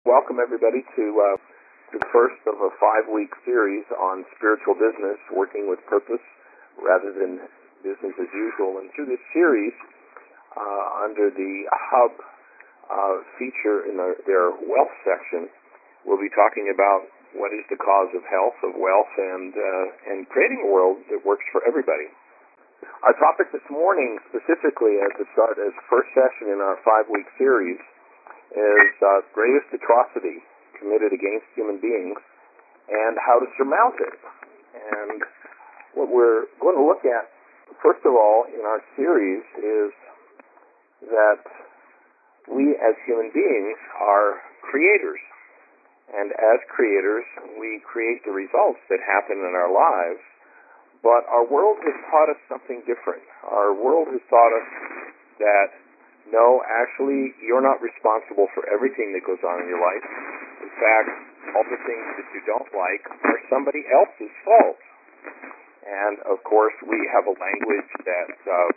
Welcome everybody to the first of a 5-week series on spiritual business, working with purpose rather than business as usual. And through this series, under the Hub feature in their wealth section, we'll be talking about what is the cause of health, of wealth, and creating a world that works for everybody. Our topic this morning, specifically as the first session in our 5-week series, is greatest atrocity committed against human beings and how to surmount it. And what we're going to look at, first of all, in our series is that we as human beings are creators. And as creators, we create the results that happen in our lives. But our world has taught us something different. Our world has taught us that no, actually, you're not responsible for everything that goes on in your life. In fact, all the things that you don't like are somebody else's fault. And, of course, we have a language that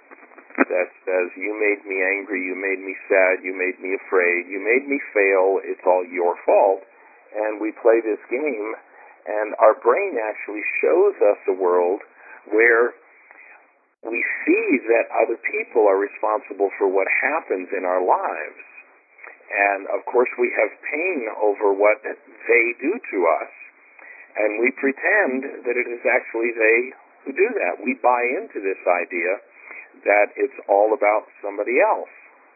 says, you made me angry, you made me sad, you made me afraid, you made me fail, it's all your fault. And we play this game, and our brain actually shows us a world where we see that other people are responsible for what happens in our lives. And, of course, we have pain over what they do to us. And we pretend that it is actually they who do that. We buy into this idea that it's all about somebody else.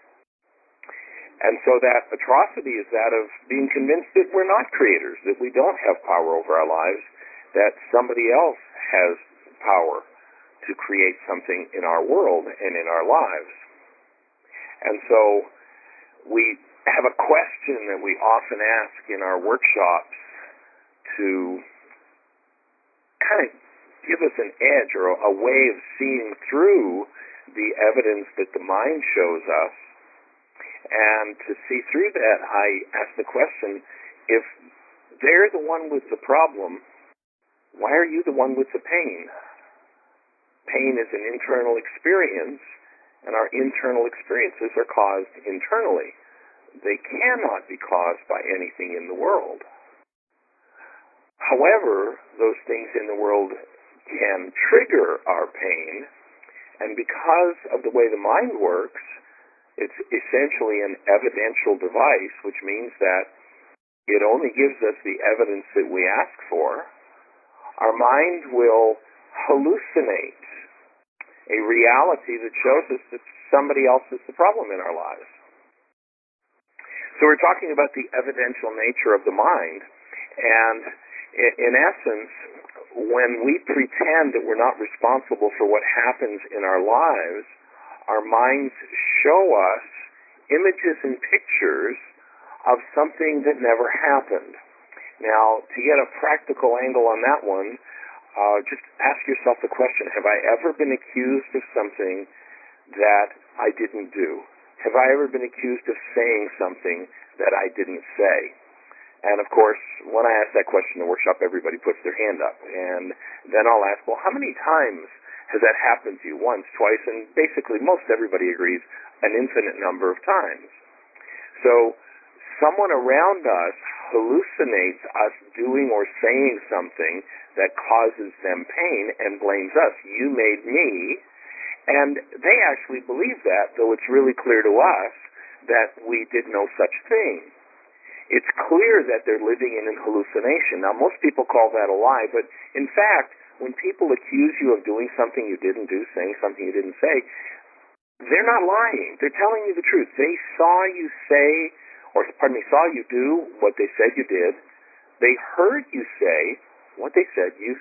And so that atrocity is that of being convinced that we're not creators, that we don't have power over our lives, that somebody else has power to create something in our world and in our lives. And so we have a question that we often ask in our workshops to kind of give us an edge or a way of seeing through the evidence that the mind shows us. And to see through that, I ask the question, if they're the one with the problem, why are you the one with the pain? Pain is an internal experience, and our internal experiences are caused internally. They cannot be caused by anything in the world. However, those things in the world can trigger our pain, and because of the way the mind works, it's essentially an evidential device, which means that it only gives us the evidence that we ask for. Our mind will hallucinate a reality that shows us that somebody else is the problem in our lives. So we're talking about the evidential nature of the mind, and in essence, when we pretend that we're not responsible for what happens in our lives, our minds show us images and pictures of something that never happened. Now, to get a practical angle on that one, just ask yourself the question, have I ever been accused of something that I didn't do? Have I ever been accused of saying something that I didn't say? And, of course, when I ask that question in the workshop, everybody puts their hand up. And then I'll ask, well, how many times has that happened to you? Once, twice, and basically most everybody agrees an infinite number of times. So someone around us hallucinates us doing or saying something that causes them pain and blames us. You made me. And they actually believe that, though it's really clear to us that we did no such thing. It's clear that they're living in an hallucination. Now, most people call that a lie, but in fact, when people accuse you of doing something you didn't do, saying something you didn't say, they're not lying. They're telling you the truth. They saw you say, saw you do what they said you did. They heard you say what they said you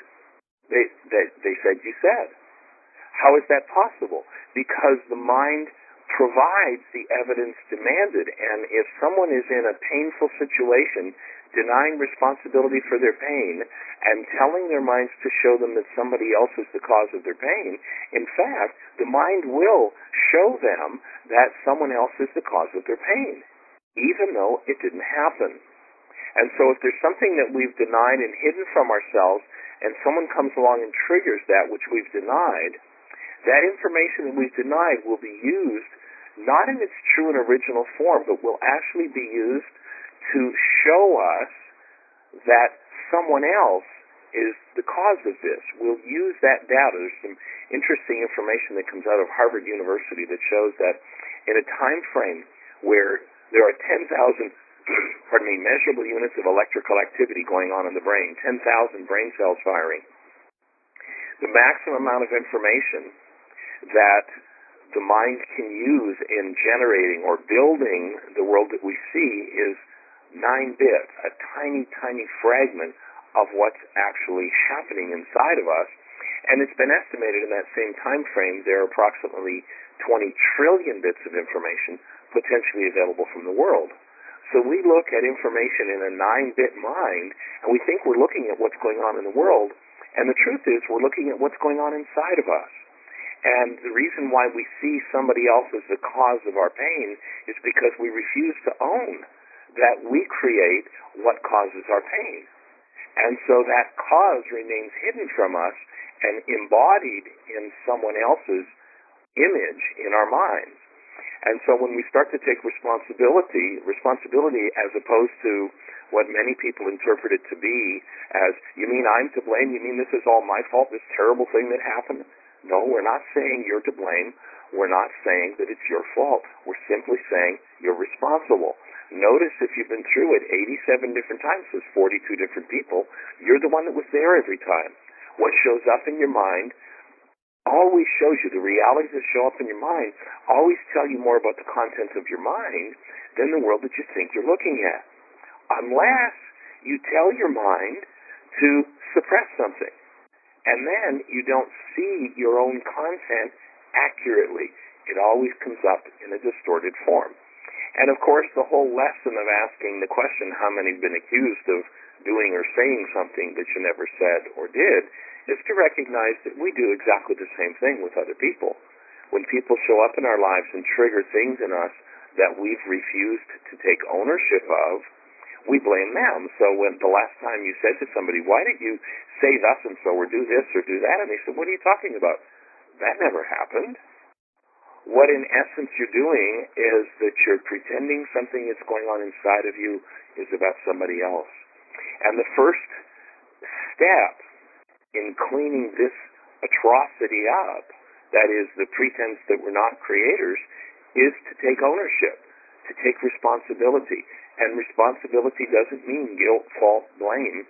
said. How is that possible? Because the mind provides the evidence demanded, and if someone is in a painful situation, denying responsibility for their pain and telling their minds to show them that somebody else is the cause of their pain, in fact, the mind will show them that someone else is the cause of their pain, even though it didn't happen. And so if there's something that we've denied and hidden from ourselves, and someone comes along and triggers that which we've denied, that information that we've denied will be used not in its true and original form, but will actually be used to show us that someone else is the cause of this. We'll use that data. There's some interesting information that comes out of Harvard University that shows that in a time frame where there are 10,000 measurable units of electrical activity going on in the brain, 10,000 brain cells firing, the maximum amount of information that the mind can use in generating or building the world that we see is 9 bits, a tiny, tiny fragment of what's actually happening inside of us. And it's been estimated in that same time frame there are approximately 20 trillion bits of information potentially available from the world. So we look at information in a 9-bit mind, and we think we're looking at what's going on in the world, and the truth is we're looking at what's going on inside of us. And the reason why we see somebody else as the cause of our pain is because we refuse to own that we create what causes our pain. And so that cause remains hidden from us and embodied in someone else's image in our minds. And so when we start to take responsibility as opposed to what many people interpret it to be as, you mean I'm to blame? You mean this is all my fault, this terrible thing that happened? No, we're not saying you're to blame. We're not saying that it's your fault. We're simply saying you're responsible. Notice if you've been through it 87 different times with 42 different people, you're the one that was there every time. What shows up in your mind always shows you, the realities that show up in your mind always tell you more about the content of your mind than the world that you think you're looking at. Unless you tell your mind to suppress something. And then you don't see your own content accurately. It always comes up in a distorted form. And of course, the whole lesson of asking the question, how many have been accused of doing or saying something that you never said or did, is to recognize that we do exactly the same thing with other people. When people show up in our lives and trigger things in us that we've refused to take ownership of, we blame them. So when the last time you said to somebody, why did you say thus and so, or do this or do that? And they said, what are you talking about? That never happened. What in essence you're doing is that you're pretending something that's going on inside of you is about somebody else. And the first step in cleaning this atrocity up, that is the pretense that we're not creators, is to take ownership, to take responsibility. And responsibility doesn't mean guilt, fault, blame.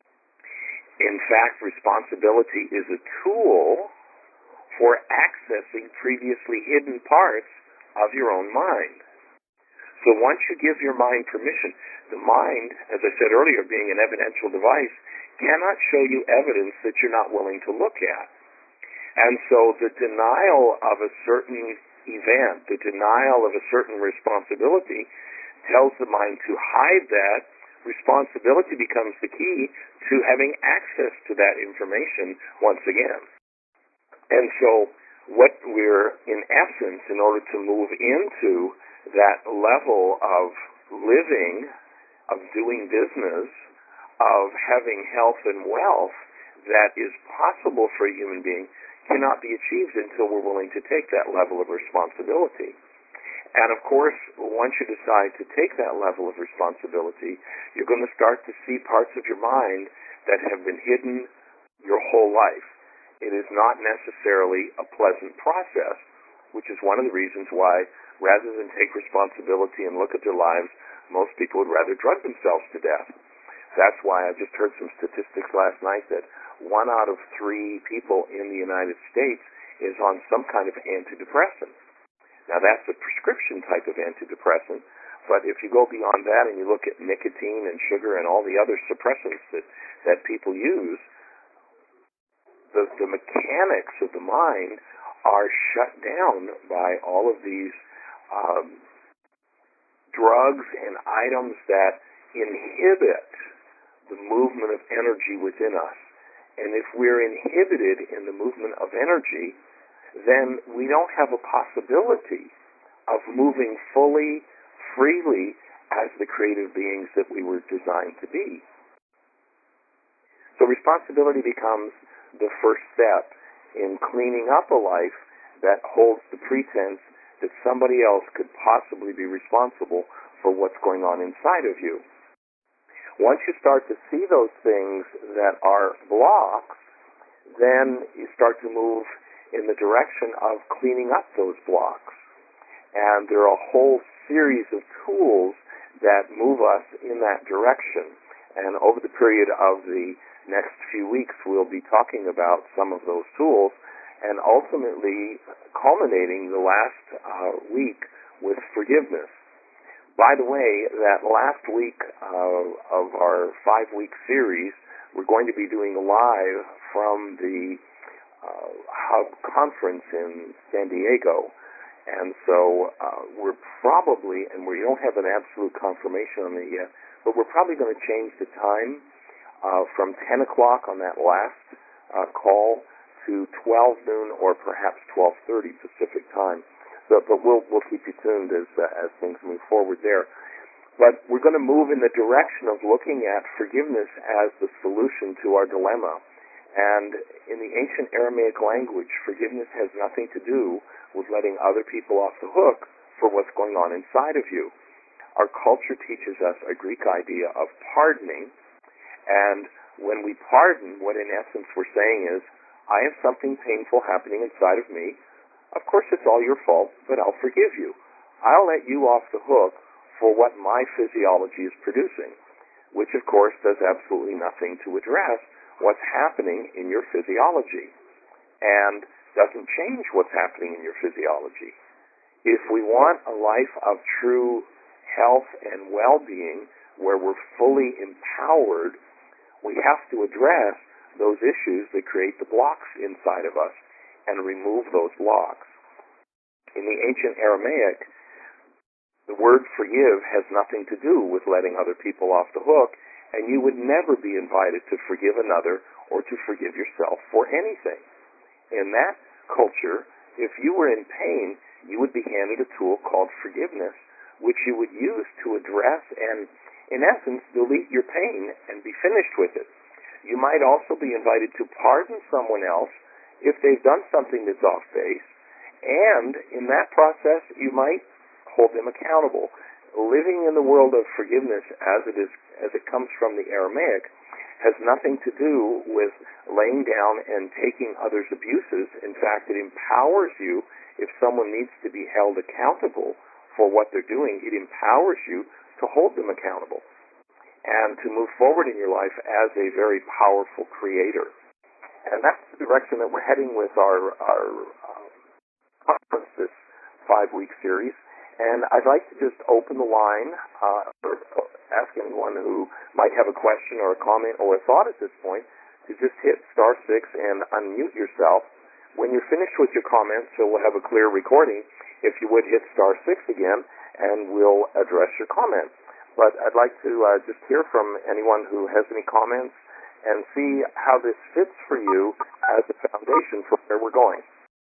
In fact, responsibility is a tool for accessing previously hidden parts of your own mind. So once you give your mind permission, the mind, as I said earlier, being an evidential device, cannot show you evidence that you're not willing to look at. And so the denial of a certain event, the denial of a certain responsibility, tells the mind to hide that. Responsibility becomes the key to having access to that information once again. And so what we're, in essence, in order to move into that level of living, of doing business, of having health and wealth that is possible for a human being, cannot be achieved until we're willing to take that level of responsibility. And of course, once you decide to take that level of responsibility, you're going to start to see parts of your mind that have been hidden your whole life. It is not necessarily a pleasant process, which is one of the reasons why, rather than take responsibility and look at their lives, most people would rather drug themselves to death. That's why I just heard some statistics last night that 1 out of 3 people in the United States is on some kind of antidepressant. Now, that's a prescription type of antidepressant, but if you go beyond that and you look at nicotine and sugar and all the other suppressants that people use, the mechanics of the mind are shut down by all of these drugs and items that inhibit the movement of energy within us. And if we're inhibited in the movement of energy, then we don't have a possibility of moving fully, freely, as the creative beings that we were designed to be. So responsibility becomes the first step in cleaning up a life that holds the pretense that somebody else could possibly be responsible for what's going on inside of you. Once you start to see those things that are blocks, then you start to move in the direction of cleaning up those blocks. And there are a whole series of tools that move us in that direction. And over the period of the next few weeks, we'll be talking about some of those tools, and ultimately culminating the last week with forgiveness. By the way, that last week of our 5-week series, we're going to be doing live from the Hub Conference in San Diego. And so we're probably, and we don't have an absolute confirmation on it yet, but we're probably going to change the time from 10 o'clock on that last call to 12 noon or perhaps 12:30 Pacific time. So, but we'll keep you tuned as things move forward there. But we're going to move in the direction of looking at forgiveness as the solution to our dilemma. And in the ancient Aramaic language, forgiveness has nothing to do with letting other people off the hook for what's going on inside of you. Our culture teaches us a Greek idea of pardoning, and when we pardon, what in essence we're saying is, I have something painful happening inside of me. Of course it's all your fault, but I'll forgive you. I'll let you off the hook for what my physiology is producing, which of course does absolutely nothing to address what's happening in your physiology, and doesn't change what's happening in your physiology. If we want a life of true health and well-being where we're fully empowered, we have to address those issues that create the blocks inside of us and remove those blocks. In the ancient Aramaic, the word forgive has nothing to do with letting other people off the hook, and you would never be invited to forgive another or to forgive yourself for anything. In that culture, if you were in pain, you would be handed a tool called forgiveness, which you would use to address and, in essence, delete your pain and be finished with it. You might also be invited to pardon someone else if they've done something that's off base, and in that process, you might hold them accountable. Living in the world of forgiveness as it comes from the Aramaic has nothing to do with laying down and taking others' abuses. In fact, it empowers you. If someone needs to be held accountable for what they're doing, it empowers you to hold them accountable and to move forward in your life as a very powerful creator. And that's the direction that we're heading with our conference, this 5-week series. And I'd like to just open the line or ask anyone who might have a question or a comment or a thought at this point to just hit *6 and unmute yourself. When you're finished with your comments, so we'll have a clear recording, if you would hit *6 again, and we'll address your comments. But I'd like to just hear from anyone who has any comments and see how this fits for you as a foundation for where we're going.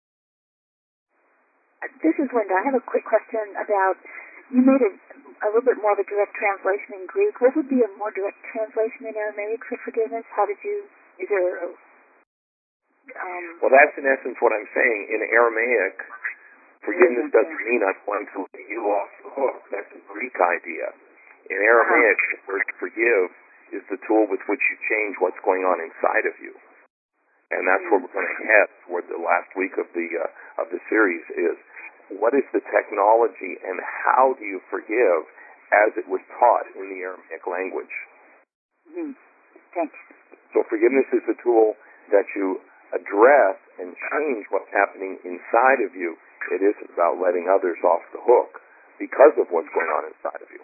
This is Linda. I have a quick question about, you made a little bit more of a direct translation in Greek. What would be a more direct translation in Aramaic for forgiveness? Is there Well, that's in essence what I'm saying. In Aramaic, forgiveness doesn't mean I'm going to let you off the hook. That's a Greek idea. In Aramaic, the word forgive is the tool with which you change what's going on inside of you. And that's where we're going to head toward the last week of the series is, what is the technology and how do you forgive as it was taught in the Aramaic language? Thanks. So forgiveness is the tool that you address and change what's happening inside of you. It isn't about letting others off the hook because of what's going on inside of you.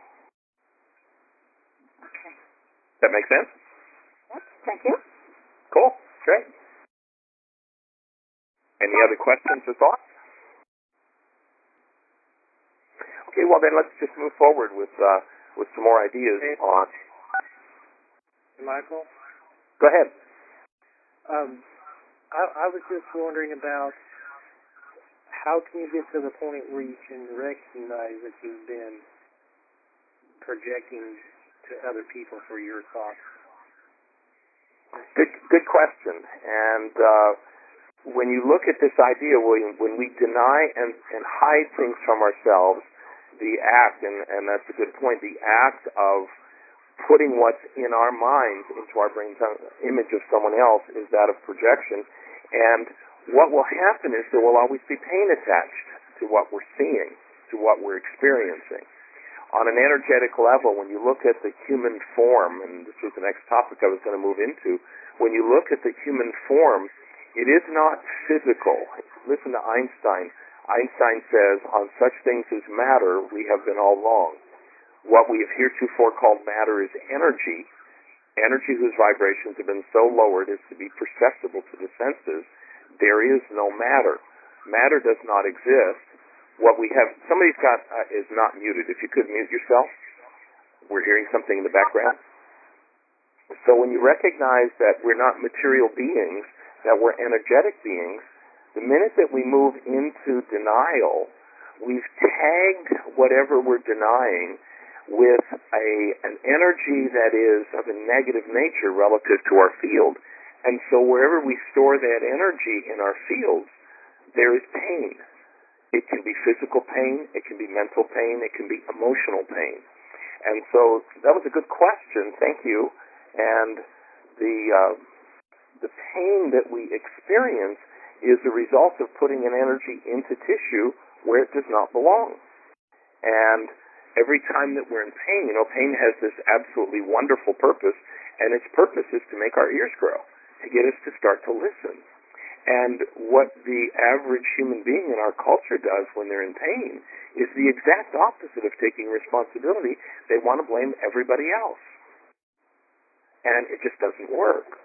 Okay. That make sense? Yes, thank you. Cool. Great. Any other questions or thoughts? Okay, well then let's just move forward with some more ideas on. Michael? Go ahead. I was just wondering about how can you get to the point where you can recognize that you've been projecting to other people for your thoughts? Good question. And when you look at this idea, when we deny and hide things from ourselves, the act, and that's a good point, the act of putting what's in our minds into our brain's image of someone else is that of projection. And what will happen is there will always be pain attached to what we're seeing, to what we're experiencing. On an energetic level, when you look at the human form, and this was the next topic I was going to move into, when you look at the human form, it is not physical. Listen to Einstein. Einstein says, on such things as matter, we have been all wrong. What we have heretofore called matter is energy, energy whose vibrations have been so lowered as to be perceptible to the senses. There is no matter. Matter does not exist. What we have, somebody's got, is not muted. If you could mute yourself. We're hearing something in the background. So when you recognize that we're not material beings, that we're energetic beings, the minute that we move into denial, we've tagged whatever we're denying with an energy that is of a negative nature relative to our field. And so wherever we store that energy in our fields, there is pain. It can be physical pain, it can be mental pain, it can be emotional pain. And so that was a good question, thank you. And the pain that we experience is the result of putting an energy into tissue where it does not belong. And every time that we're in pain, pain has this absolutely wonderful purpose, and its purpose is to make our ears grow, to get us to start to listen. And what the average human being in our culture does when they're in pain is the exact opposite of taking responsibility. They want to blame everybody else. And it just doesn't work.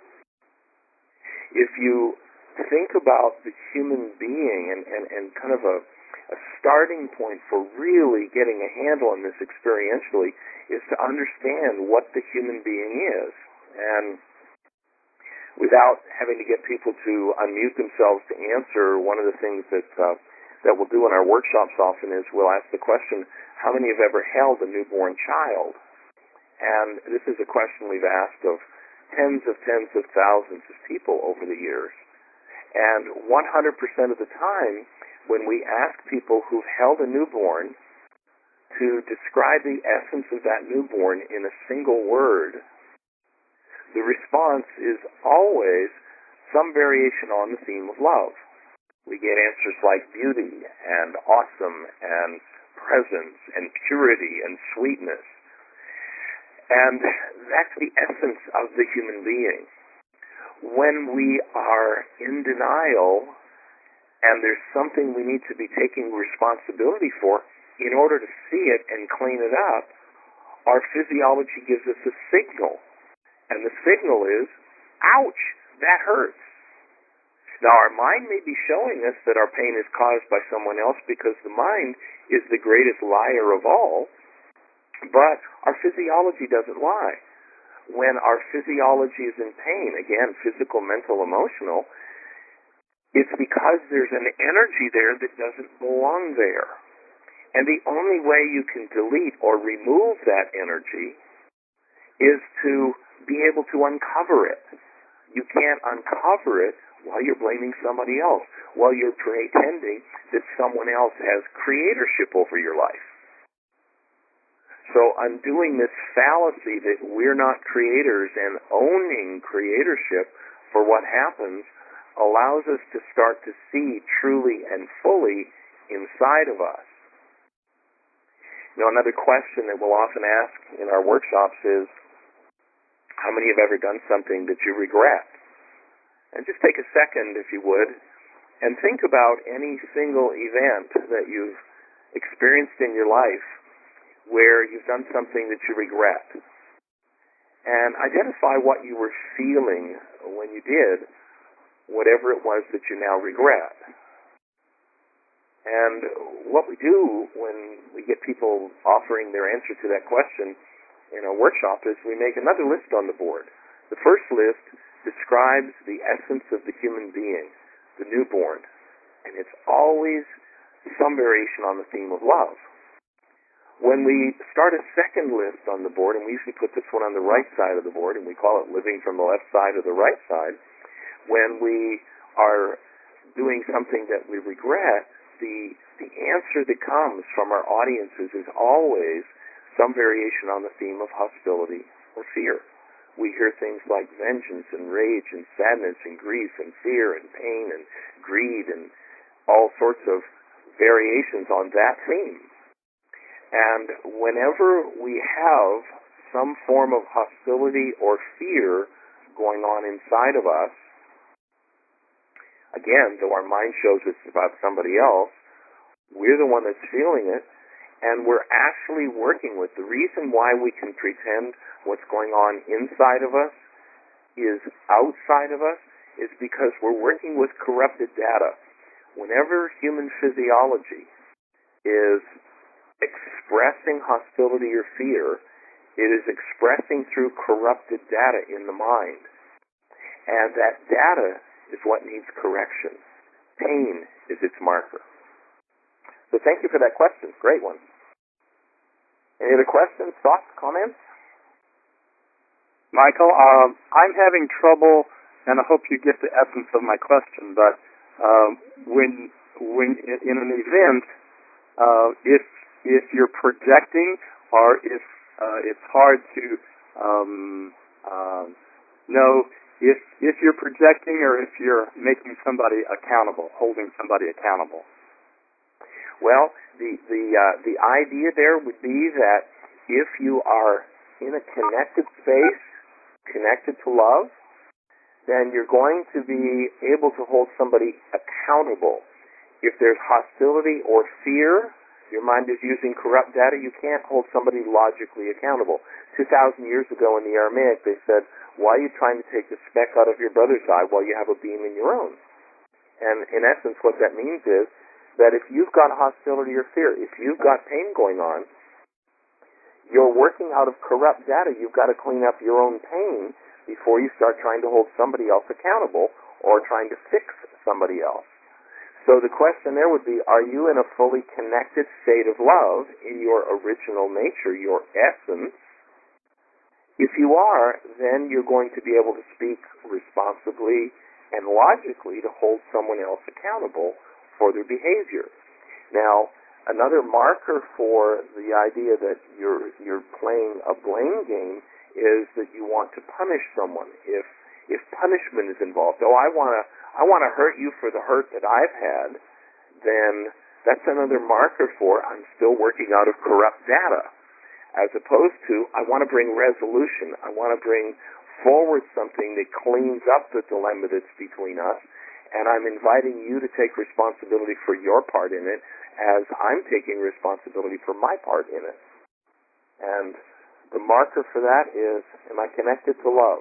If you think about the human being and kind of a starting point for really getting a handle on this experientially is to understand what the human being is. And without having to get people to unmute themselves to answer, one of the things that we'll do in our workshops often is we'll ask the question, how many have ever held a newborn child? And this is a question we've asked of tens of thousands of people over the years. And 100% of the time, when we ask people who've held a newborn to describe the essence of that newborn in a single word, the response is always some variation on the theme of love. We get answers like beauty and awesome and presence and purity and sweetness. And that's the essence of the human being. When we are in denial and there's something we need to be taking responsibility for, in order to see it and clean it up, our physiology gives us a signal. And the signal is, ouch, that hurts. Now, our mind may be showing us that our pain is caused by someone else because the mind is the greatest liar of all, but our physiology doesn't lie. When our physiology is in pain, again, physical, mental, emotional, it's because there's an energy there that doesn't belong there. And the only way you can delete or remove that energy is to be able to uncover it. You can't uncover it while you're blaming somebody else, while you're pretending that someone else has creatorship over your life. So undoing this fallacy that we're not creators and owning creatorship for what happens allows us to start to see truly and fully inside of us. Another question that we'll often ask in our workshops is, how many have ever done something that you regret? And just take a second, if you would, and think about any single event that you've experienced in your life where you've done something that you regret. And identify what you were feeling when you did whatever it was that you now regret. And what we do when we get people offering their answer to that question in our workshop is we make another list on the board. The first list describes the essence of the human being, the newborn, and it's always some variation on the theme of love. When we start a second list on the board, and we usually put this one on the right side of the board, and we call it living from the left side to the right side, when we are doing something that we regret, the answer that comes from our audiences is always some variation on the theme of hostility, or fear. We hear things like vengeance and rage and sadness and grief and fear and pain and greed and all sorts of variations on that theme. And whenever we have some form of hostility or fear going on inside of us, again, though our mind shows it's about somebody else, we're the one that's feeling it, and we're actually working with. The reason why we can pretend what's going on inside of us is outside of us is because we're working with corrupted data. Whenever human physiology is expressing hostility or fear, it is expressing through corrupted data in the mind. And that data is what needs correction. Pain is its marker. So thank you for that question. Great one. Any other questions, thoughts, comments? Michael, I'm having trouble, and I hope you get the essence of my question, but when in an event, if you're projecting or if it's hard to know if you're projecting or if you're making somebody accountable, holding somebody accountable. Well, the idea there would be that if you are in a connected space, connected to love, then you're going to be able to hold somebody accountable. If there's hostility or fear, your mind is using corrupt data, you can't hold somebody logically accountable. 2,000 years ago in the Aramaic, they said, why are you trying to take the speck out of your brother's eye while you have a beam in your own? And in essence, what that means is that if you've got hostility or fear, if you've got pain going on, you're working out of corrupt data. You've got to clean up your own pain before you start trying to hold somebody else accountable or trying to fix somebody else. So the question there would be, are you in a fully connected state of love in your original nature, your essence? If you are, then you're going to be able to speak responsibly and logically to hold someone else accountable for their behavior. Now, another marker for the idea that you're playing a blame game is that you want to punish someone. If punishment is involved, I want to hurt you for the hurt that I've had, then that's another marker for I'm still working out of corrupt data. As opposed to, I want to bring resolution. I want to bring forward something that cleans up the dilemma that's between us, and I'm inviting you to take responsibility for your part in it as I'm taking responsibility for my part in it. And the marker for that is, am I connected to love?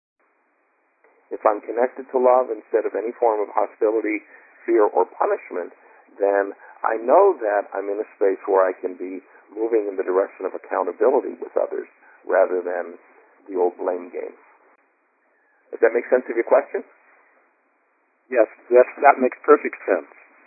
If I'm connected to love instead of any form of hostility, fear, or punishment, then I know that I'm in a space where I can be moving in the direction of accountability with others rather than the old blame game. Does that make sense of your question? Yes, that makes perfect sense.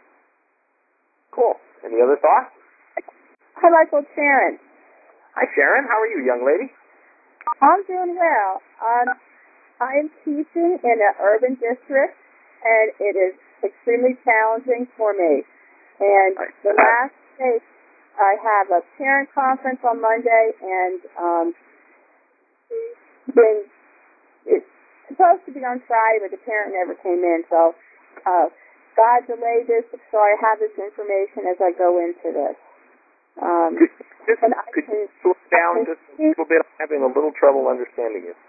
Cool. Any other thoughts? Hi, Michael. Sharon. Hi, Sharon. How are you, young lady? I'm doing well. I am teaching in an urban district, and it is extremely challenging for me. And the last day, I have a parent conference on Monday, and it's supposed to be on Friday, but the parent never came in. So God delayed this, so I have this information as I go into this. Could you slow down just a little bit? I'm having a little trouble understanding you.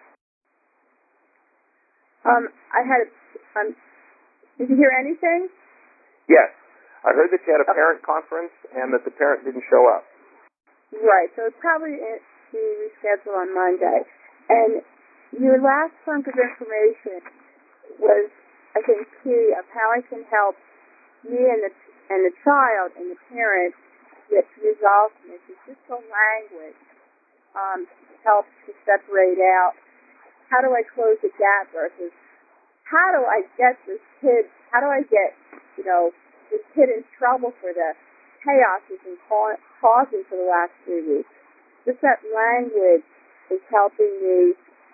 Did you hear anything? Yes. I heard that you had a parent conference and that the parent didn't show up. Right. So it's probably be rescheduled on Monday. And your last chunk of information was, I think, key of how I can help me and the child and the parent get to resolve this. It's just the language helps to separate out how do I close the gap versus how do I get this kid, how do I get, this kid in trouble for the chaos he's been causing for the last 3 weeks. Just that language is helping me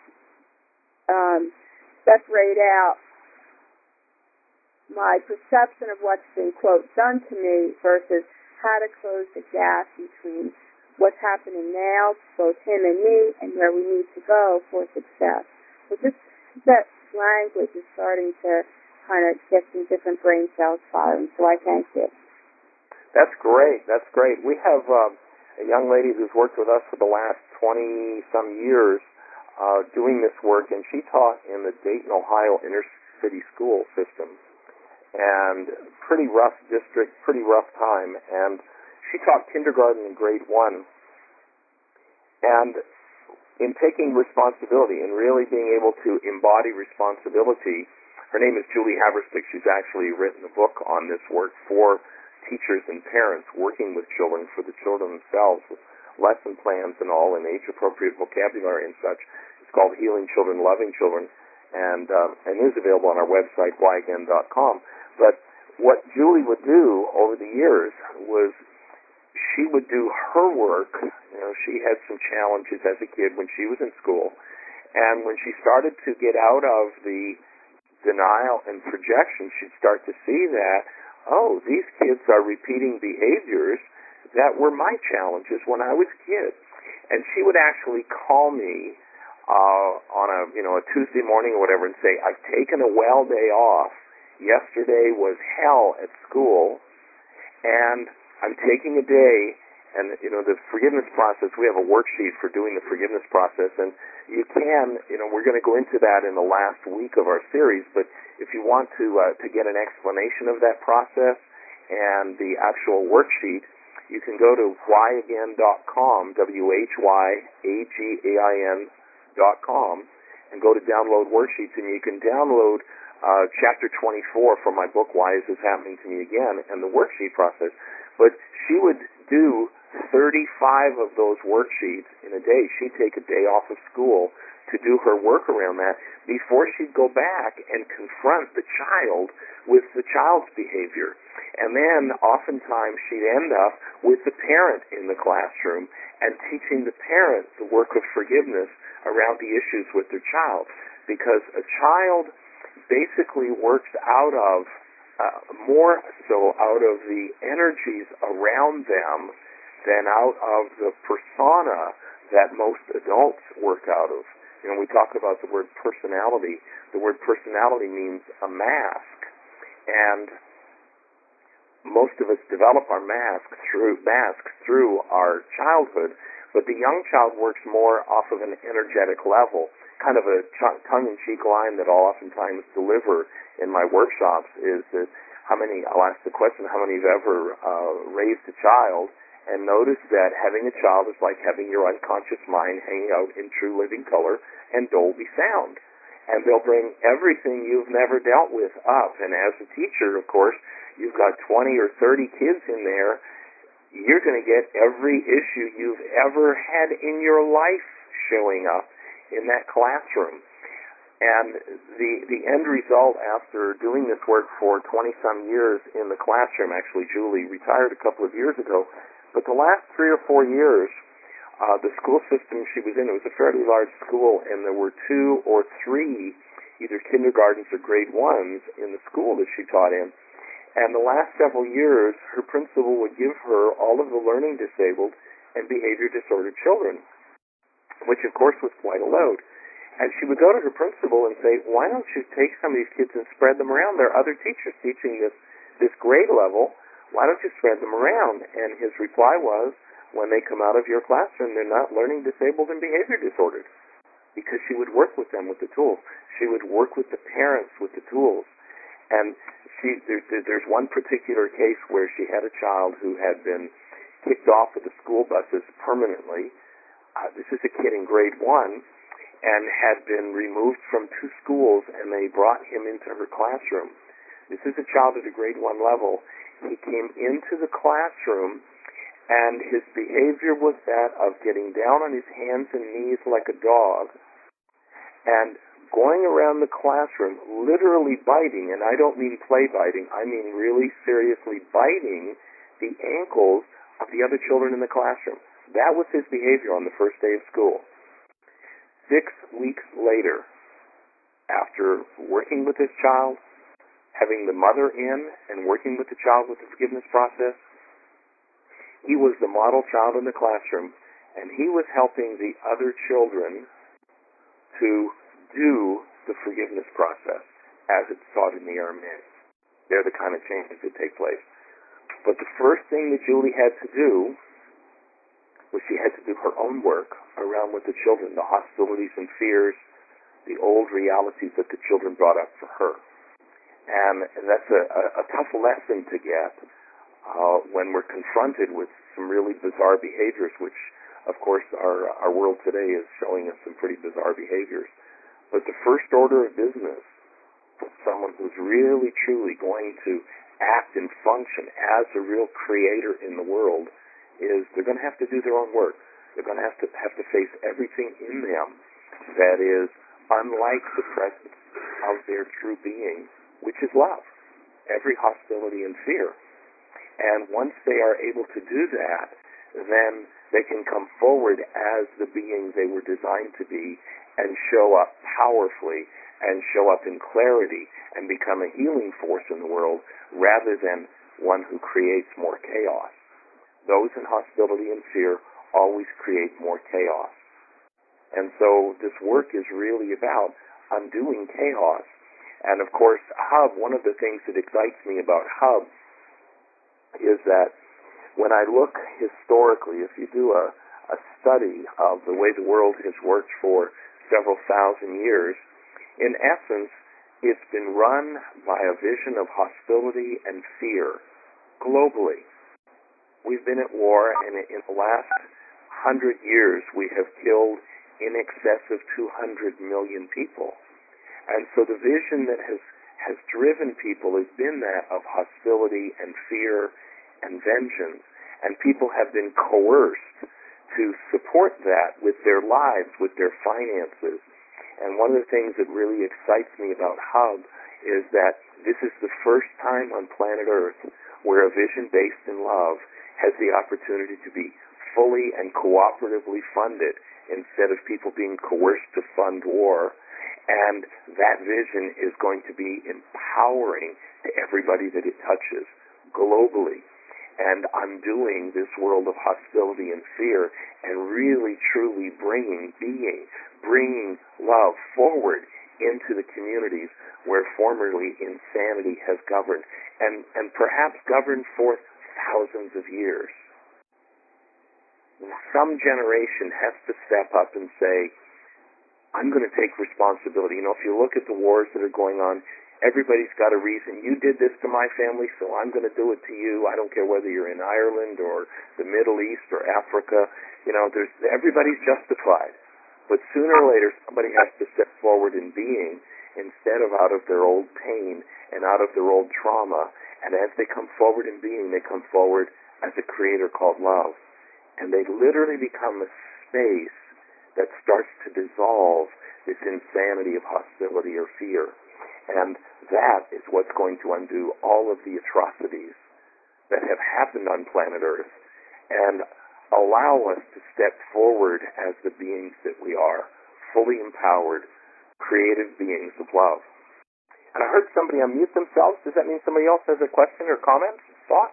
separate out my perception of what's been, quote, done to me versus how to close the gap between what's happening now, both him and me, and where we need to go for success. So just that language is starting to kind of get some different brain cells firing, so I thank you. That's great. That's great. We have a young lady who's worked with us for the last 20-some years doing this work, and she taught in the Dayton, Ohio inner city school system. And pretty rough district, pretty rough time. And she taught kindergarten and grade 1. And in taking responsibility and really being able to embody responsibility, her name is Julie Haverstick. She's actually written a book on this work for teachers and parents working with children, for the children themselves, with lesson plans and all, and age-appropriate vocabulary and such. It's called Healing Children, Loving Children, and is available on our website, whyagain.com. But what Julie would do over the years was she would do her work. You know, she had some challenges as a kid when she was in school, and when she started to get out of the denial and projection, she'd start to see that, oh, these kids are repeating behaviors that were my challenges when I was a kid. And she would actually call me on a Tuesday morning or whatever and say, I've taken a well day off. Yesterday was hell at school, and I'm taking a day, and, the forgiveness process, we have a worksheet for doing the forgiveness process, and you can, we're going to go into that in the last week of our series, but if you want to get an explanation of that process and the actual worksheet, you can go to whyagain.com, whyagain.com, and go to download worksheets, and you can download Chapter 24 from my book, Why Is This Happening to Me Again, and the worksheet process. But she would do 35 of those worksheets in a day. She'd take a day off of school to do her work around that before she'd go back and confront the child with the child's behavior. And then oftentimes she'd end up with the parent in the classroom and teaching the parent the work of forgiveness around the issues with their child. Because a child basically works out of more so out of the energies around them than out of the persona that most adults work out of. We talk about the word personality. The word personality means a mask, and most of us develop our masks through our childhood, but the young child works more off of an energetic level. Kind of a tongue-in-cheek line that I'll oftentimes deliver in my workshops is that I'll ask the question, how many have ever raised a child and noticed that having a child is like having your unconscious mind hanging out in true living color and Dolby sound. And they'll bring everything you've never dealt with up. And as a teacher, of course, you've got 20 or 30 kids in there. You're going to get every issue you've ever had in your life showing up in that classroom. And the end result, after doing this work for 20-some years in the classroom, actually Julie retired a couple of years ago, but the last 3 or 4 years, the school system she was in, it was a fairly large school, and there were 2 or 3 either kindergartens or grade 1s in the school that she taught in. And the last several years, her principal would give her all of the learning disabled and behavior disordered children, which of course was quite a load. And she would go to her principal and say, why don't you take some of these kids and spread them around? There are other teachers teaching this grade level. Why don't you spread them around? And his reply was, when they come out of your classroom, they're not learning disabled and behavior disordered. Because she would work with them with the tools. She would work with the parents with the tools. And there's one particular case where she had a child who had been kicked off of the school buses permanently. This is a kid in grade 1, and had been removed from 2 schools, and they brought him into her classroom. This is a child at a grade 1 level. He came into the classroom, and his behavior was that of getting down on his hands and knees like a dog, and going around the classroom, literally biting, and I don't mean play biting, I mean really seriously biting the ankles of the other children in the classroom. That was his behavior on the first day of school. 6 weeks later, after working with this child, having the mother in and working with the child with the forgiveness process, He was the model child in the classroom, and he was helping the other children to do the forgiveness process as it's taught in the Aramaic. They're the kind of changes that take place. But the first thing that Julie had to do was she had to do her own work around with the children, the hostilities and fears, the old realities that the children brought up for her. And that's a tough lesson to get when we're confronted with some really bizarre behaviors, which, of course, our world today is showing us some pretty bizarre behaviors. But the first order of business for someone who's really, truly going to act and function as a real creator in the world is they're going to have to do their own work. They're going to have to face everything in them that is unlike the presence of their true being, which is love, every hostility and fear. And once they are able to do that, then they can come forward as the being they were designed to be and show up powerfully and show up in clarity and become a healing force in the world rather than one who creates more chaos. Those in hostility and fear always create more chaos. And so this work is really about undoing chaos. And of course, Hub, one of the things that excites me about Hub is that when I look historically, if you do a study of the way the world has worked for several thousand years, in essence, it's been run by a vision of hostility and fear globally. We've been at war, and in the last 100 years, we have killed in excess of 200 million people. And so the vision that has driven people has been that of hostility and fear and vengeance. And people have been coerced to support that with their lives, with their finances. And one of the things that really excites me about Hub is that this is the first time on planet Earth where a vision based in love has the opportunity to be fully and cooperatively funded instead of people being coerced to fund war. And that vision is going to be empowering to everybody that it touches globally and undoing this world of hostility and fear and really truly bringing love forward into the communities where formerly insanity has governed and perhaps governed for thousands of years. Some generation has to step up and say, I'm going to take responsibility. You know, if you look at the wars that are going on, everybody's got a reason. You did this to my family, so I'm going to do it to you. I don't care whether you're in Ireland or the Middle East or Africa. You know, everybody's justified. But sooner or later, somebody has to step forward in being instead of out of their old pain and out of their old trauma. And as they come forward in being, they come forward as a creator called love. And they literally become a space that starts to dissolve this insanity of hostility or fear. And that is what's going to undo all of the atrocities that have happened on planet Earth and allow us to step forward as the beings that we are, fully empowered, creative beings of love. And I heard somebody unmute themselves. Does that mean somebody else has a question or comment, thought?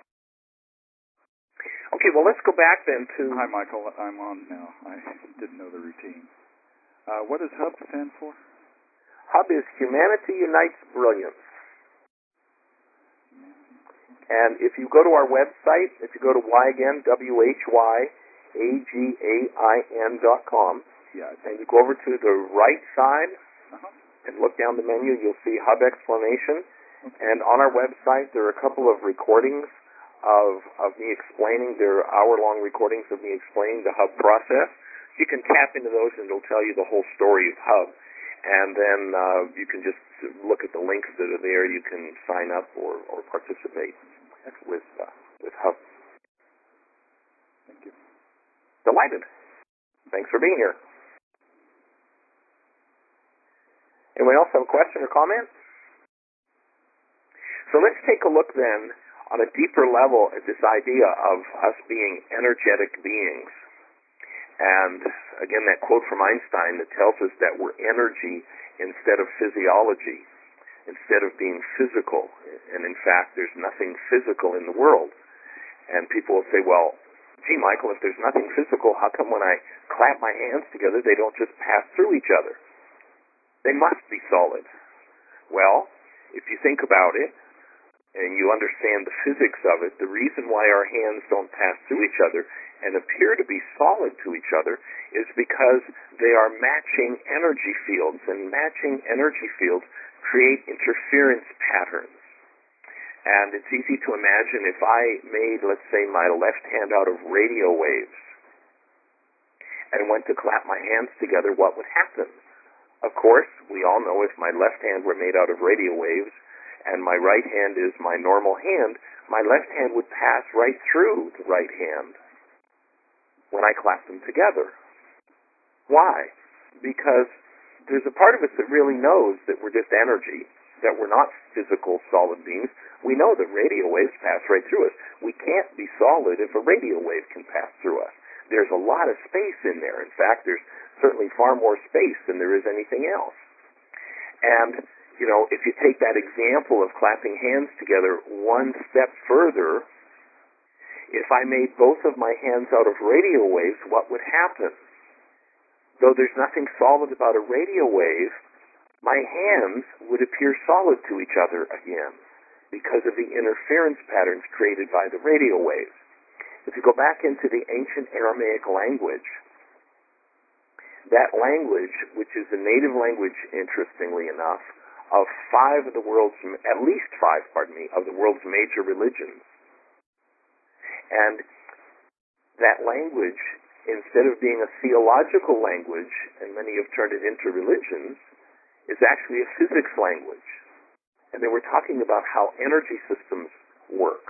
Okay, well, let's go back then to... Hi, Michael. I'm on now. I didn't know the routine. What does HUB stand for? HUB is Humanity Unites Brilliance. And if you go to our website, if you go to WHYAGAIN, WHYAGAIN.com, and you go over to the right side and look down the menu, you'll see HUB explanation. And on our website, there are a couple of recordings of me explaining. There are hour-long recordings of me explaining the HUB process. You can tap into those, and it'll tell you the whole story of HUB. And then you can just look at the links that are there. You can sign up or participate with HUB. Thank you. Delighted. Thanks for being here. Anyone else have a question or comment? So let's take a look then on a deeper level at this idea of us being energetic beings. And again, that quote from Einstein that tells us that we're energy instead of physiology, instead of being physical. And in fact, there's nothing physical in the world. And people will say, well, gee, Michael, if there's nothing physical, how come when I clap my hands together, they don't just pass through each other? They must be solid. Well, if you think about it, and you understand the physics of it, the reason why our hands don't pass through each other and appear to be solid to each other is because they are matching energy fields, and matching energy fields create interference patterns. And it's easy to imagine if I made, let's say, my left hand out of radio waves and went to clap my hands together, what would happen? Of course, we all know if my left hand were made out of radio waves and my right hand is my normal hand, my left hand would pass right through the right hand when I clap them together. Why? Because there's a part of us that really knows that we're just energy, that we're not physical solid beings. We know that radio waves pass right through us. We can't be solid if a radio wave can pass through us. There's a lot of space in there. In fact, there's certainly far more space than there is anything else. And if you take that example of clapping hands together one step further, if I made both of my hands out of radio waves, what would happen? Though there's nothing solid about a radio wave, my hands would appear solid to each other again because of the interference patterns created by the radio waves. If you go back into the ancient Aramaic language, that language, which is the native language, interestingly enough, of at least five, of the world's major religions. And that language, instead of being a theological language, and many have turned it into religions, is actually a physics language. And they were talking about how energy systems work.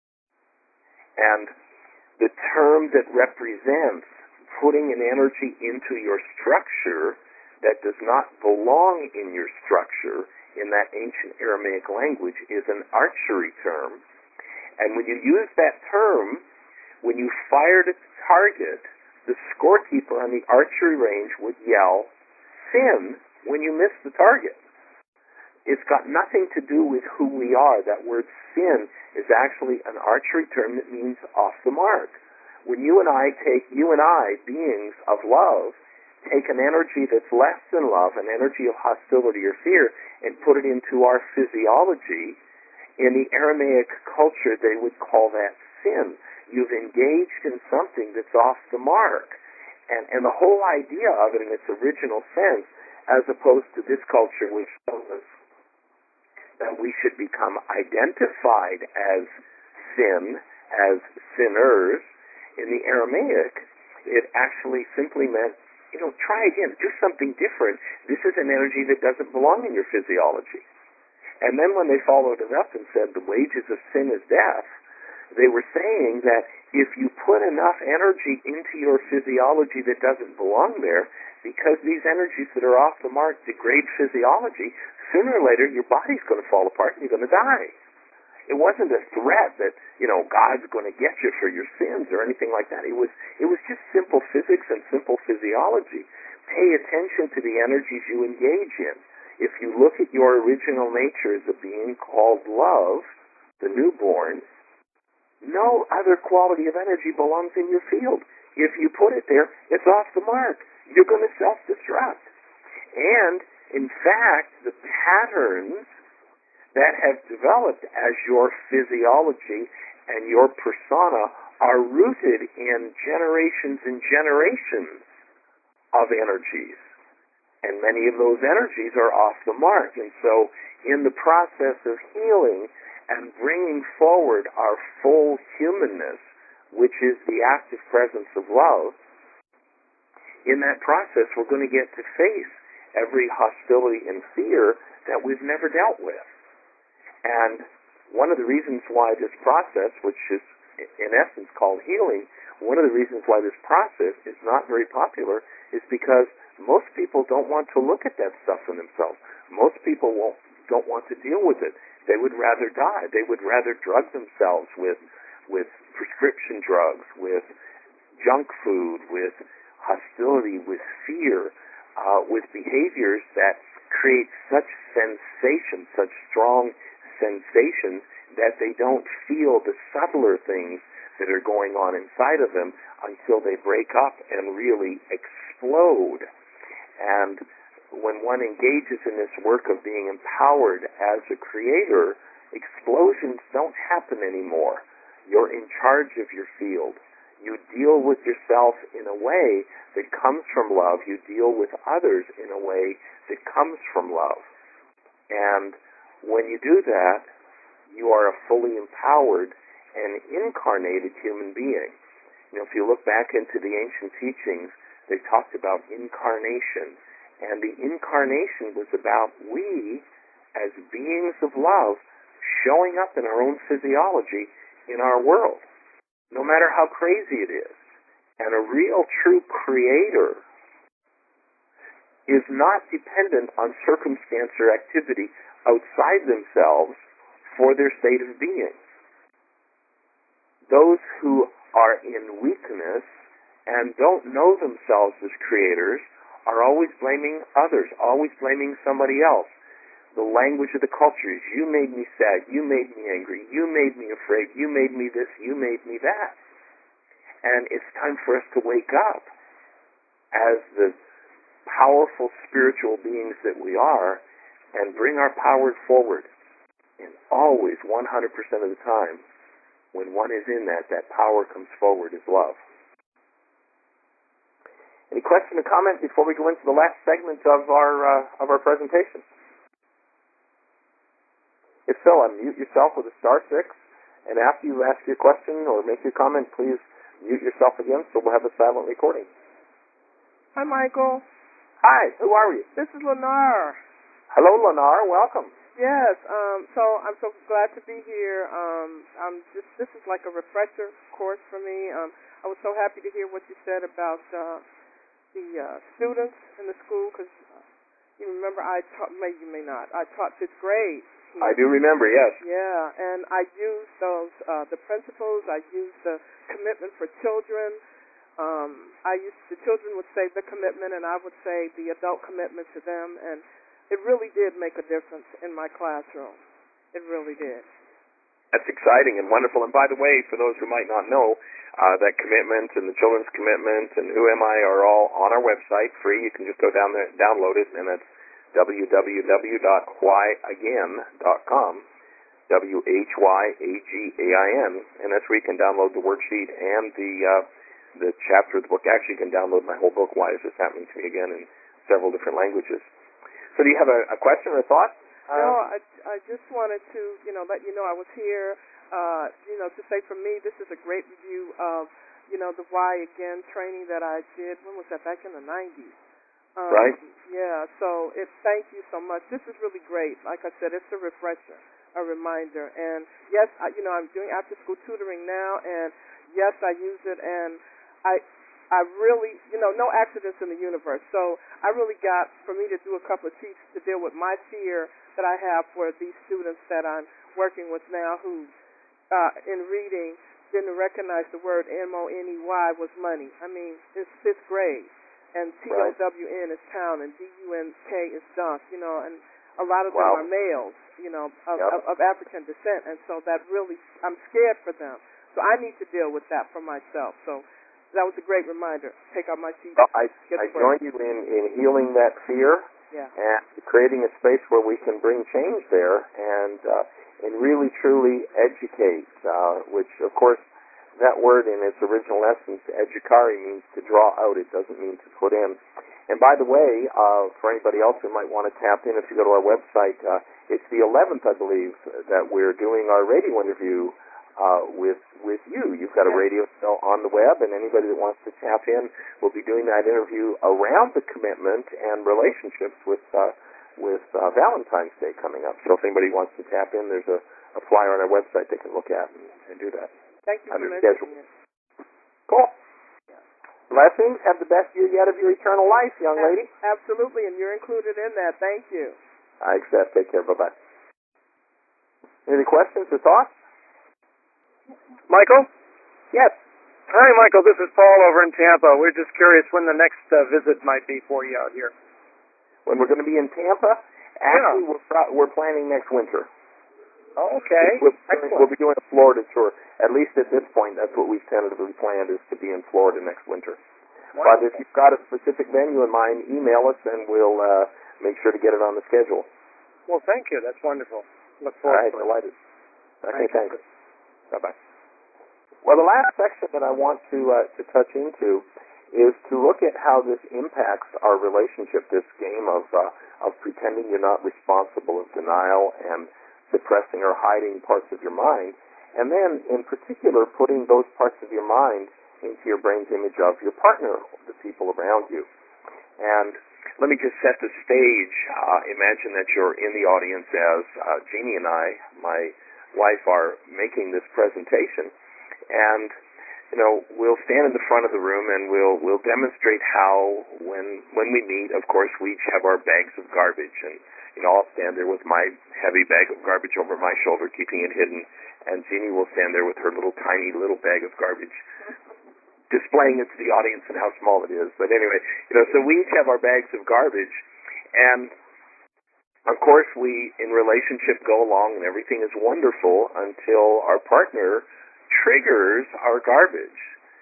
And the term that represents putting an energy into your structure that does not belong in your structure in that ancient Aramaic language is an archery term. And when you use that term, when you fired at the target, the scorekeeper on the archery range would yell, "Sin," when you miss the target. It's got nothing to do with who we are. That word sin is actually an archery term that means off the mark. When you and I, beings of love, take an energy that's less than love, an energy of hostility or fear, and put it into our physiology, in the Aramaic culture they would call that sin. You've engaged in something that's off the mark. And the whole idea of it in its original sense, as opposed to this culture which tells us that we should become identified as sin, as sinners, in the Aramaic, it actually simply meant, try again, do something different. This is an energy that doesn't belong in your physiology. And then when they followed it up and said the wages of sin is death, they were saying that if you put enough energy into your physiology that doesn't belong there, because these energies that are off the mark degrade physiology, sooner or later your body's going to fall apart and you're going to die. It wasn't a threat that, God's going to get you for your sins or anything like that. It was just simple physics and simple physiology. Pay attention to the energies you engage in. If you look at your original nature as a being called love, the newborn, no other quality of energy belongs in your field. If you put it there, it's off the mark. You're going to self-destruct. And, in fact, the patterns that have developed as your physiology and your persona are rooted in generations and generations of energies. And many of those energies are off the mark. And so in the process of healing and bringing forward our full humanness, which is the active presence of love, in that process we're going to get to face every hostility and fear that we've never dealt with. And one of the reasons why this process, which is in essence called healing, one of the reasons why this process is not very popular is because most people don't want to look at that stuff in themselves. Most people don't want to deal with it. They would rather die. They would rather drug themselves with prescription drugs, with junk food, with hostility, with fear, with behaviors that create such sensation, such strong sensations that they don't feel the subtler things that are going on inside of them until they break up and really explode. And when one engages in this work of being empowered as a creator, explosions don't happen anymore. You're in charge of your field. You deal with yourself in a way that comes from love. You deal with others in a way that comes from love. And when you do that, you are a fully empowered and incarnated human being. You know, if you look back into the ancient teachings, they talked about incarnation. And the incarnation was about we, as beings of love, showing up in our own physiology in our world, no matter how crazy it is. And a real, true creator is not dependent on circumstance or activity outside themselves for their state of being. Those who are in weakness and don't know themselves as creators are always blaming others, always blaming somebody else. The language of the culture is, you made me sad, you made me angry, you made me afraid, you made me this, you made me that. And it's time for us to wake up as the powerful spiritual beings that we are and bring our power forward. And always, 100% of the time, when one is in that power comes forward as love. Any question or comment before we go into the last segment of our presentation? If so, unmute yourself with a *6, and after you ask your question or make your comment, please mute yourself again so we'll have a silent recording. Hi, Michael. Hi, who are you? This is Lennar. Hello, Lennar. Welcome. Yes, so I'm so glad to be here. This is like a refresher course for me. I was so happy to hear what you said about the students in the school, because you remember I taught, you may not, I taught 5th grade. I do remember, yes. Yeah, and I used those, the principles, I used the commitment for children. The children would say the commitment, and I would say the adult commitment to them, and it really did make a difference in my classroom. It really did. That's exciting and wonderful. And by the way, for those who might not know, that commitment and the children's commitment and Who Am I are all on our website, free. You can just go down there and download it, and that's www.whyagain.com, WHYAGAIN, and that's where you can download the worksheet and the chapter of the book. Actually, you can download my whole book, Why Is This Happening to Me Again, in several different languages. So do you have a question or a thought? No, I just wanted to, let you know I was here, to say for me this is a great review of, the Why Again training that I did. When was that? Back in the 90s. Right. Yeah, so thank you so much. This is really great. Like I said, it's a refresher, a reminder. And yes, I'm doing after-school tutoring now, and yes, I use it, and I really, no accidents in the universe. So I really got, for me to do a couple of sheets to deal with my fear that I have for these students that I'm working with now who, in reading, didn't recognize the word money was money. I mean, it's 5th grade, and TOWN is town, and DUNK is dunk, and a lot of them are males, of African descent, and so that really, I'm scared for them. So I need to deal with that for myself. So that was a great reminder. Take out my sheet. Well, I join you in healing that fear and creating a space where we can bring change there and really truly educate, which, of course, that word in its original essence, educare, means to draw out. It doesn't mean to put in. And by the way, for anybody else who might want to tap in, if you go to our website, it's the 11th, I believe, that we're doing our radio interview with you. You've got a radio show on the web, and anybody that wants to tap in will be doing that interview around the commitment and relationships with Valentine's Day coming up. So if anybody wants to tap in, there's a flyer on our website they can look at and do that. Thank you for mentioning it. Cool. Blessings. Have the best year yet of your eternal life, young lady. Absolutely, and you're included in that. Thank you. I accept. Take care. Bye-bye. Any questions or thoughts? Michael? Yes. Hi, Michael. This is Paul over in Tampa. We're just curious when the next visit might be for you out here. When we're going to be in Tampa? Actually, we're planning next winter. Oh, okay. We'll be doing a Florida tour. At least at this point, that's what we've tentatively planned, is to be in Florida next winter. Wonderful. But if you've got a specific venue in mind, email us and we'll make sure to get it on the schedule. Well, thank you. That's wonderful. Look All forward right, to it. delighted. Okay, thanks. Thank Bye-bye. Well, the last section that I want to touch into is to look at how this impacts our relationship, this game of pretending you're not responsible, of denial and suppressing or hiding parts of your mind, and then, in particular, putting those parts of your mind into your brain's image of your partner, the people around you. And let me just set the stage. Imagine that you're in the audience as Jeannie and I, my wife, are making this presentation, and we'll stand in the front of the room and we'll demonstrate how when we meet, of course, we each have our bags of garbage, and I'll stand there with my heavy bag of garbage over my shoulder, keeping it hidden, and Jeannie will stand there with her tiny little bag of garbage, displaying it to the audience and how small it is. But anyway, so we each have our bags of garbage, and of course we, in relationship, go along and everything is wonderful until our partner triggers our garbage.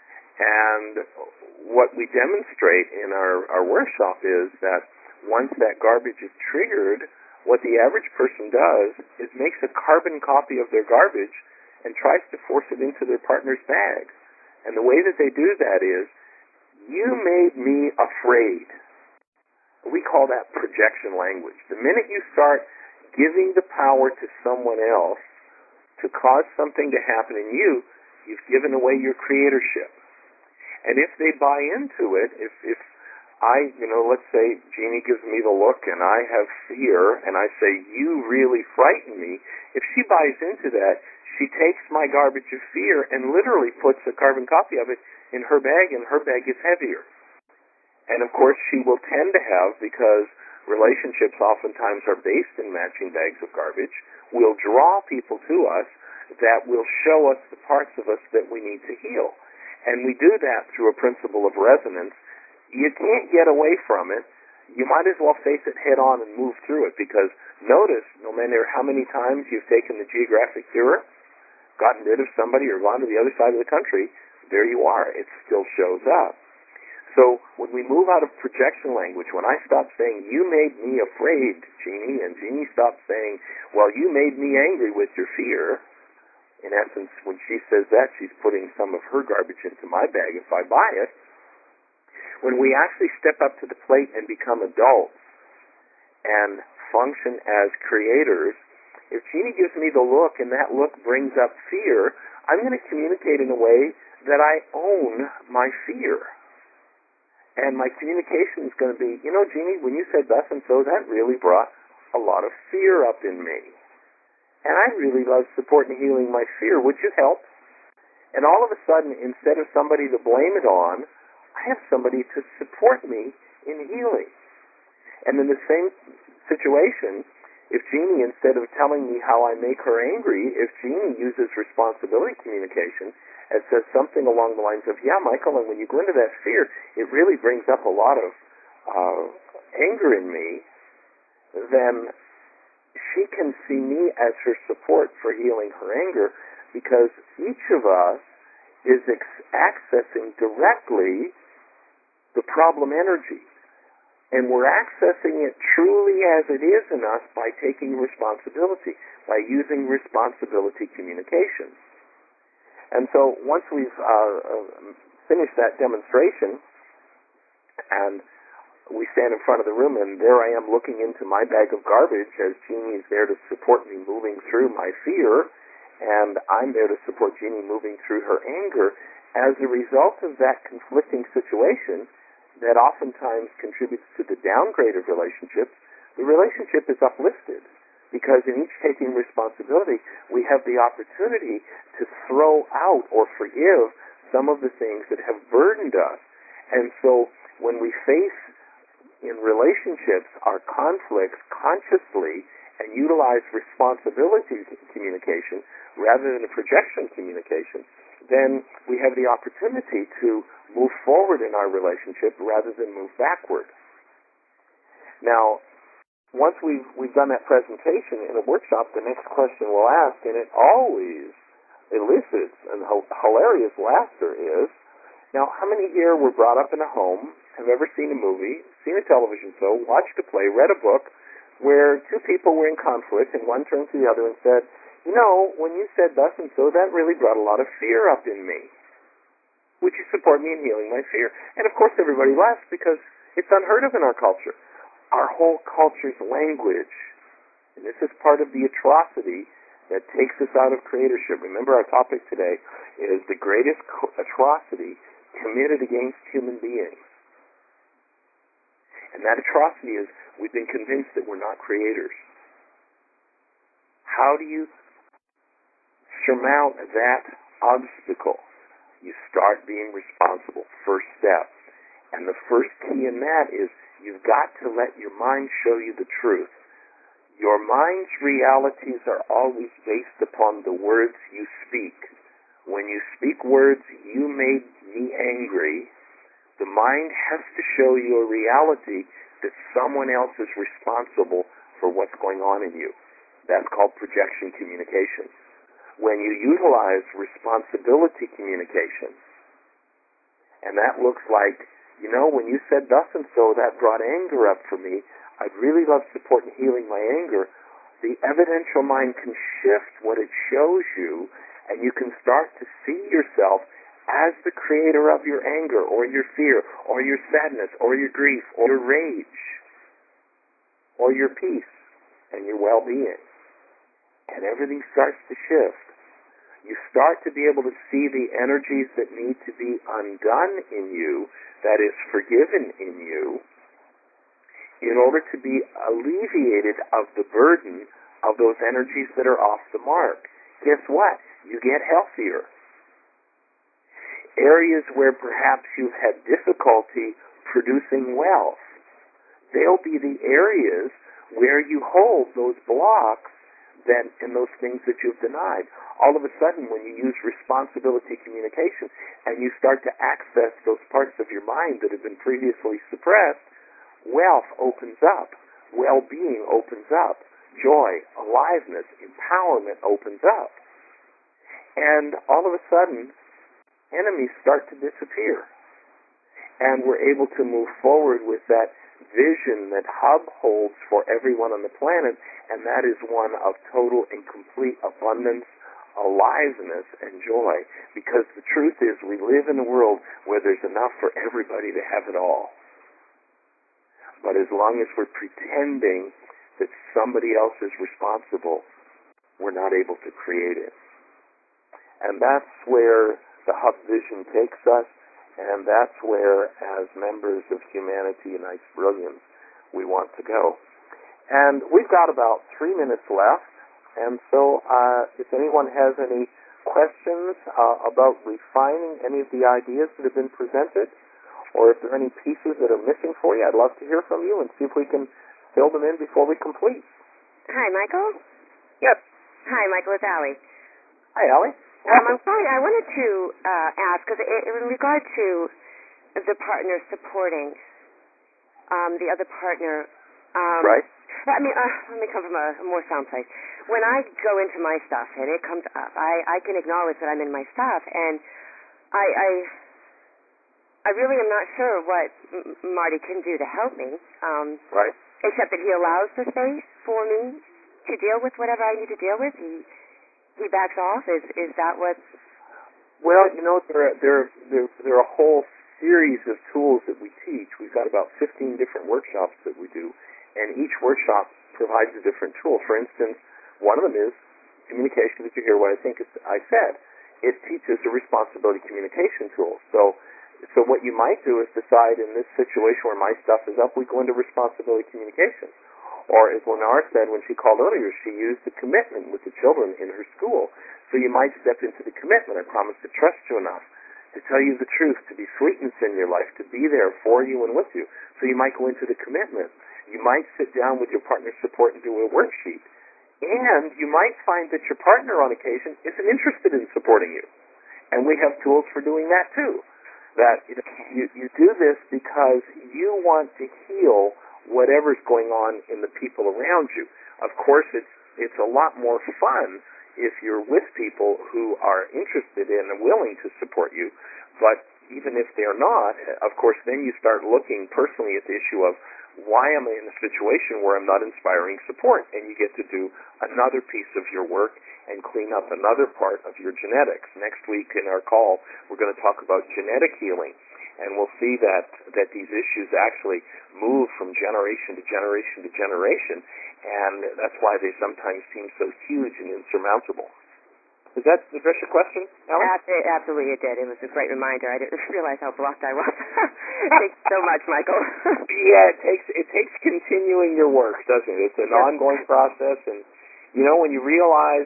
And what we demonstrate in our workshop is that once that garbage is triggered, what the average person does is makes a carbon copy of their garbage and tries to force it into their partner's bag. And the way that they do that is, you made me afraid. We call that projection language. The minute you start giving the power to someone else to cause something to happen in you, you've given away your creatorship. And if they buy into it, if I, let's say Jeannie gives me the look and I have fear and I say, you really frighten me, if she buys into that, she takes my garbage of fear and literally puts a carbon copy of it in her bag, and her bag is heavier. And of course she will tend to have, because relationships oftentimes are based in matching bags of garbage, will draw people to us that will show us the parts of us that we need to heal. And we do that through a principle of resonance. You can't get away from it. You might as well face it head on and move through it, because notice, no matter how many times you've taken the geographic tour, gotten rid of somebody, or gone to the other side of the country, there you are. It still shows up. So when we move out of projection language, when I stop saying, you made me afraid, Jeannie, and Jeannie stops saying, well, you made me angry with your fear, in essence, when she says that, she's putting some of her garbage into my bag if I buy it. When we actually step up to the plate and become adults and function as creators, if Jeannie gives me the look and that look brings up fear, I'm going to communicate in a way that I own my fear. And my communication is going to be, Jeannie, when you said thus and so, that really brought a lot of fear up in me. And I really love support and healing my fear. Would you help? And all of a sudden, instead of somebody to blame it on, I have somebody to support me in healing. And in the same situation, if Jeannie, instead of telling me how I make her angry, if Jeannie uses responsibility communication and says something along the lines of, yeah, Michael, and when you go into that fear, it really brings up a lot of anger in me, then she can see me as her support for healing her anger, because each of us is accessing directly the problem energy. And we're accessing it truly as it is in us by taking responsibility, by using responsibility communication. And so once we've finished that demonstration, and we stand in front of the room, and there I am looking into my bag of garbage as Jeannie is there to support me moving through my fear, and I'm there to support Jeannie moving through her anger. As a result of that conflicting situation that oftentimes contributes to the downgrade of relationships, the relationship is uplifted, because in each taking responsibility, we have the opportunity to throw out or forgive some of the things that have burdened us. And so when we face in relationships our conflicts consciously and utilize responsibility communication rather than a projection communication, then we have the opportunity to move forward in our relationship rather than move backward. Now, once we've done that presentation in a workshop, the next question we'll ask, and it always elicits and hilarious laughter, is, now, how many here were brought up in a home, have ever seen a movie, seen a television show, watched a play, read a book, where two people were in conflict, and one turned to the other and said, you know, when you said thus and so, that really brought a lot of fear up in me. Would you support me in healing my fear? And of course everybody laughs because it's unheard of in our culture. Our whole culture's language, and this is part of the atrocity that takes us out of creatorship. Remember, our topic today is the greatest atrocity committed against human beings. And that atrocity is we've been convinced that we're not creators. How do you surmount that obstacle? You start being responsible. First step. And the first key in that is you've got to let your mind show you the truth. Your mind's realities are always based upon the words you speak. When you speak words, you made me angry, the mind has to show you a reality that someone else is responsible for what's going on in you. That's called projection communication. When you utilize responsibility communication, and that looks like, you know, when you said thus and so, that brought anger up for me, I'd really love support in healing my anger, the evidential mind can shift what it shows you, and you can start to see yourself as the creator of your anger or your fear or your sadness or your grief or your rage or your peace and your well-being. And everything starts to shift. You start to be able to see the energies that need to be undone in you, that is forgiven in you, in order to be alleviated of the burden of those energies that are off the mark. Guess what? You get healthier. Areas where perhaps you've had difficulty producing wealth, they'll be the areas where you hold those blocks and those things that you've denied. All of a sudden, when you use responsibility communication and you start to access those parts of your mind that have been previously suppressed, wealth opens up, well-being opens up, joy, aliveness, empowerment opens up. And all of a sudden, enemies start to disappear. And we're able to move forward with that vision that Hub holds for everyone on the planet, and that is one of total and complete abundance, aliveness, and joy. Because the truth is, we live in a world where there's enough for everybody to have it all. But as long as we're pretending that somebody else is responsible, we're not able to create it. And that's where the Hub vision takes us, and that's where, as members of Humanity Unites Brilliance, we want to go. And we've got about 3 minutes left, and so if anyone has any questions about refining any of the ideas that have been presented, or if there are any pieces that are missing for you, I'd love to hear from you and see if we can fill them in before we complete. Hi, Michael? Yes. Hi, Michael. It's Allie. Hi, Allie. I'm sorry. I wanted to ask, because in regard to the partner supporting the other partner, right. I mean, let me come from a more sound place. When I go into my stuff and it comes up, I can acknowledge that I'm in my stuff, and I really am not sure what Marty can do to help me. Right. Except that he allows the space for me to deal with whatever I need to deal with. He backs off. Is that what? Well, you know, there are a whole series of tools that we teach. We've got about 15 different workshops that we do, and each workshop provides a different tool. For instance, one of them is communication. Did you hear what I said? It teaches a responsibility communication tool. So what you might do is decide, in this situation where my stuff is up, we go into responsibility communication. Or as Lenore said when she called earlier, she used the commitment with the children in her school. So you might step into the commitment. I promise to trust you enough, to tell you the truth, to be sweetness in your life, to be there for you and with you. So you might go into the commitment. You might sit down with your partner's support and do a worksheet. And you might find that your partner on occasion isn't interested in supporting you. And we have tools for doing that too. That you do this because you want to heal whatever's going on in the people around you. Of course, it's a lot more fun if you're with people who are interested in and willing to support you. But even if they're not, of course, then you start looking personally at the issue of, why am I in a situation where I'm not inspiring support? And you get to do another piece of your work and clean up another part of your genetics. Next week in our call, we're going to talk about genetic healing. And we'll see that these issues actually move from generation to generation to generation. And that's why they sometimes seem so huge and insurmountable. Does that address your question, Alan? Absolutely, it did. It was a great reminder. I didn't realize how blocked I was. Thanks so much, Michael. Yeah, it takes continuing your work, doesn't it? It's an ongoing process, and when you realize,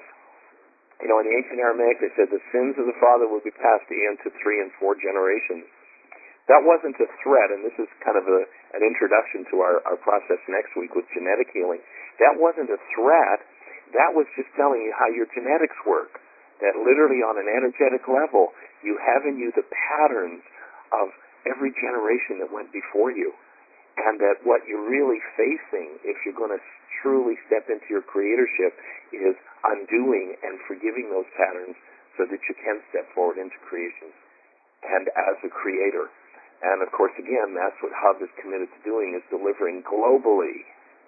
in the ancient Aramaic they said the sins of the father will be passed into 3 and 4 generations. That wasn't a threat, and this is kind of an introduction to our process next week with genetic healing. That wasn't a threat. That was just telling you how your genetics work. That literally on an energetic level, you have in you the patterns of every generation that went before you. And that what you're really facing, if you're going to truly step into your creatorship, is undoing and forgiving those patterns so that you can step forward into creation and as a creator. And of course, again, that's what Hub is committed to doing, is delivering globally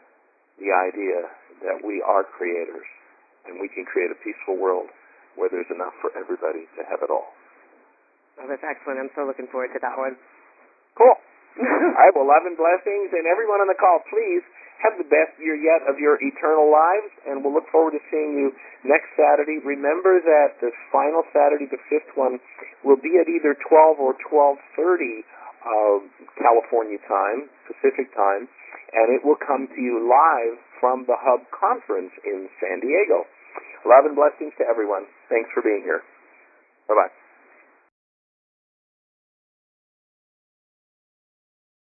the idea that we are creators and we can create a peaceful world where there's enough for everybody to have it all. Well, that's excellent. I'm so looking forward to that one. Cool. All right, well, love and blessings, and everyone on the call, please have the best year yet of your eternal lives, and we'll look forward to seeing you next Saturday. Remember that the final Saturday, the 5th one, will be at either 12 or 12:30 California time, Pacific time, and it will come to you live from the Hub Conference in San Diego. Love and blessings to everyone. Thanks for being here. Bye-bye.